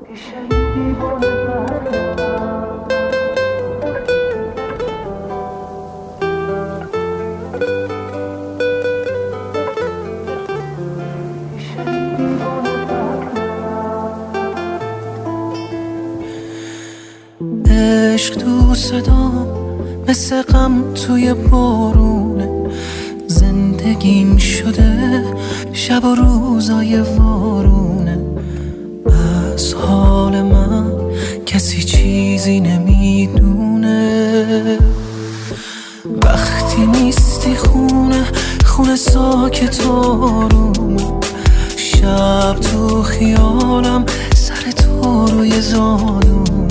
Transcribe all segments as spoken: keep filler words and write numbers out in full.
عشق تو صدام مثل غم توی بارونه، زندگیم شده شب و روزای وارونه. از حال من کسی چیزی نمیدونه، وقتی نیستی خونه خونه ساکت آرومه. شب تو خیالم سر تو روی زانومه،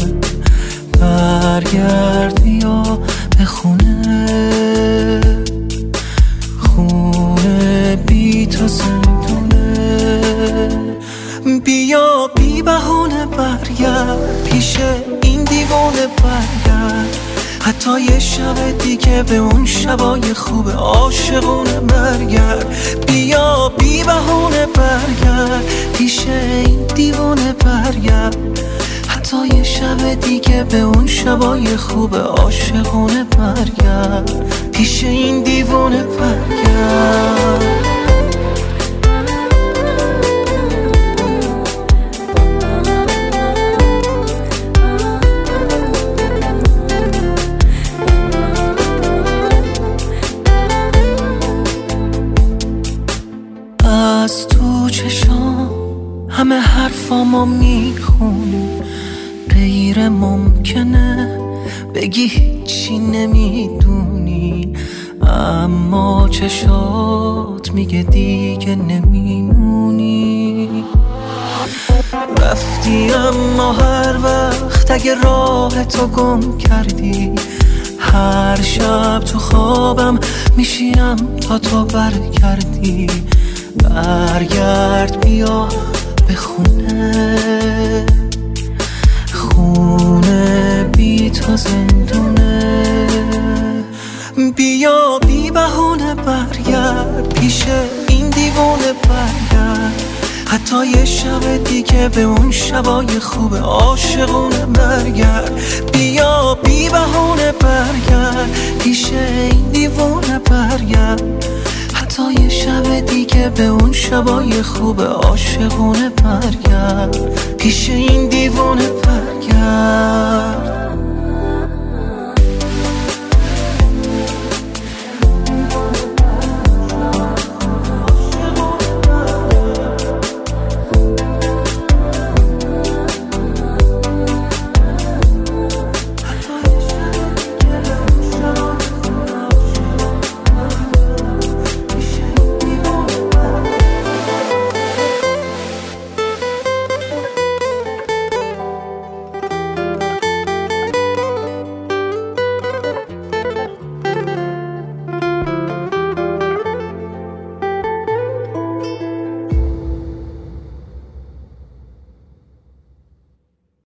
برگرد بیا به خونه، خونه بی تو زندونه. بیا بی بهونه برگرد پیش این دیوانه برگرد، حتی یه شب دیگه به اون شبای خوب عاشقونه برگرد. بیا بی بهونه برگرد پیش این دیوانه برگرد، حتی یه شب دیگه به اون شبای خوب عاشقونه برگرد، پیش این دیوانه برگرد. از تو چشام همه حرفامو میخونی، غیر ممکنه بگی هیچی نمیدونی، اما چشات میگه دیگه نمیمونی. رفتی اما هر وقت اگه راه تو گم کردی، هر شب تو خوابم میشینم تا تو برگردی. برگرد بیا به خونه، خونه بی تو زندونه. بیا بی بهونه برگرد پیش این دیوانه برگرد، حتی یه شب دیگه به اون شبای خوب عاشقونه برگرد. بیا بی بهونه برگرد پیش این دیوانه برگرد، حتی یه شب دیگه به اون شبای خوب عاشقونه برگرد، پیش این دیوانه برگرد.